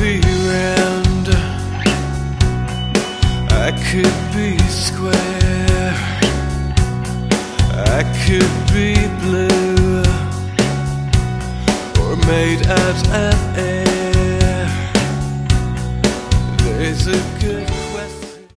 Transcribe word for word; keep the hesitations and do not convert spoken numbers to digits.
be round, I could be square, I could be blue, or made out of air. There's a good